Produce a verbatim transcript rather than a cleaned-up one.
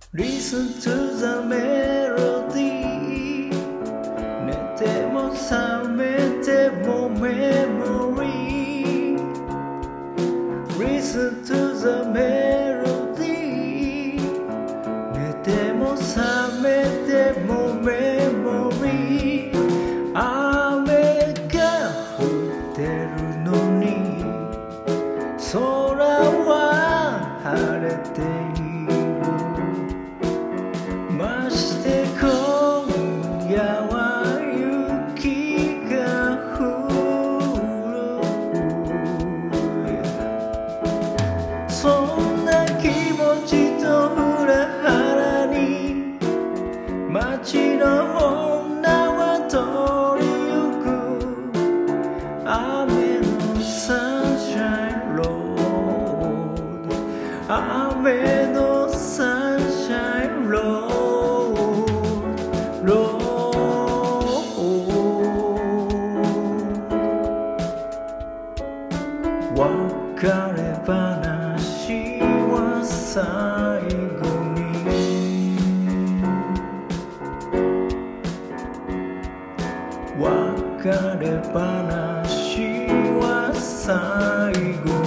Listen to the melody 寝ても覚めてもメモリー Listen to the melody 寝ても覚めてもメモリー雨が降ってるのに空は晴れているまして今夜は雪が降るそんな気持ちと裏腹に街の女は通りゆく雨のサンシャインロード雨のサンシャインロードロード別れ話は最後に別れ話は最後